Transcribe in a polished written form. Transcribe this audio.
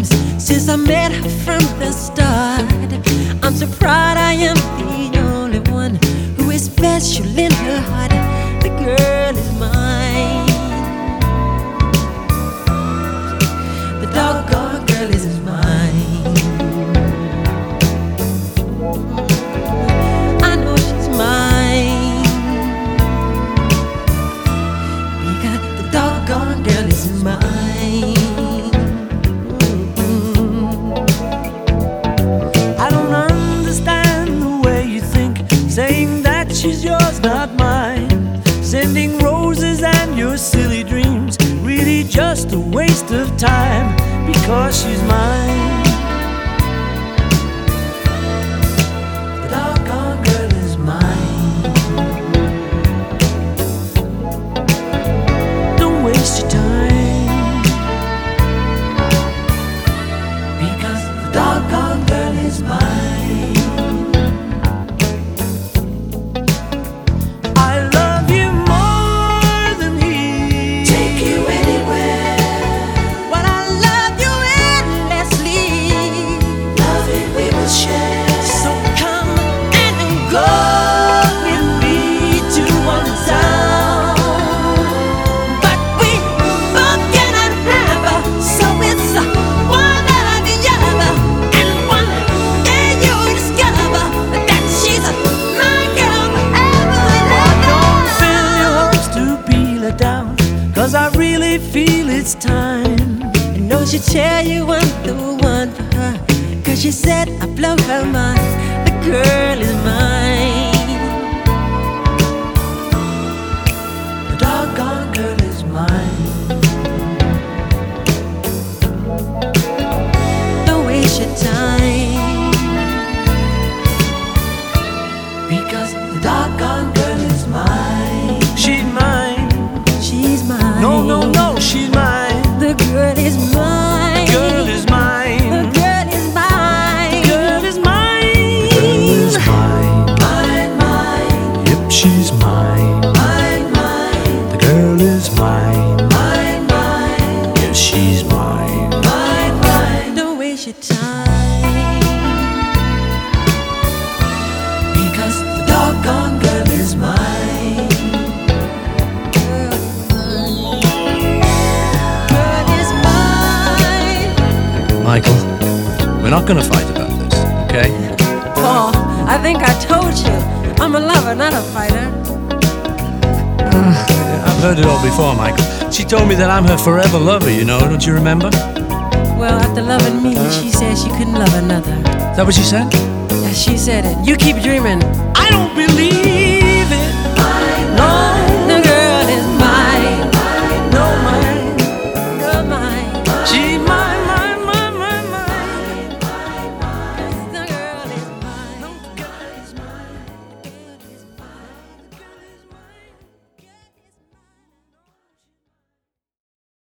dreams since I met her from the start. I'm so proud I am the only one who is special in her heart. The girl is mine. The doggone girl is mine. I know she's mine because the doggone girl is mine. I don't understand the way you think, saying that she's yours, not mine. Sending roses and your silly dreams, really just a waste of time, because she's mine. The doggone girl is mine. Don't waste your time, because the doggone girl is mine. I love you more than he. Take you anywhere. But I love you endlessly. Love it we will share. So come and go with me to one town. But we both cannot have her, so it's one or the other. And one day you'll discover that she's my girl forever and Don't fill your ever. hopes to be let down, 'cause I really feel it's time. I know she'll tell you I'm the one for her, 'cause she said I blow her mind. The girl is mine. The doggone girl is mine. Don't waste your time, Because the doggone girl is mine. She's mine. she's mine. No, no, no, she's mine. The girl is mine. Girl is mine. The girl is mine. Girl is mine. Girl is mine. Mine, mine. Yep, she's mine. Mine, mine. The girl is mine. Mine, mine. Yes, she's mine. Mine, mine. Don't waste your time, Because the doggone girl is mine. girl is mine. Michael, we're not gonna fight about this, okay? Paul, I think I told you I'm a lover, not a fighter. I've heard it all before, Michael. She told me that I'm her forever lover, you know, don't you remember? Well, after loving me, she said she couldn't love another. Is that what she said? Yeah, she said it. You keep dreaming. I